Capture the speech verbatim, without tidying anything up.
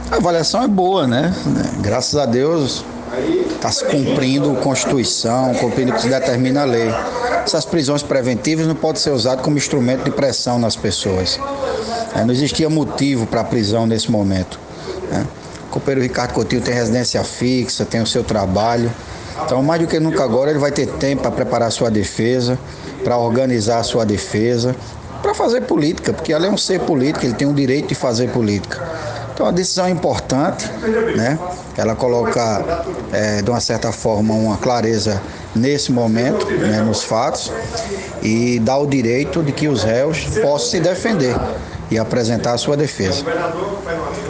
A avaliação é boa, né? Graças a Deus está se cumprindo a Constituição, cumprindo o que se determina a lei. Essas prisões preventivas não podem ser usadas como instrumento de pressão nas pessoas. Não existia motivo para a prisão nesse momento. O companheiro Ricardo Coutinho tem residência fixa, tem o seu trabalho. Então, mais do que nunca agora, ele vai ter tempo para preparar a sua defesa, para organizar a sua defesa, para fazer política, porque ele é um ser político, ele tem o direito de fazer política. Então, a decisão é importante, né? Ela coloca, é, de uma certa forma, uma clareza nesse momento, né, nos fatos, e dá o direito de que os réus possam se defender e apresentar a sua defesa.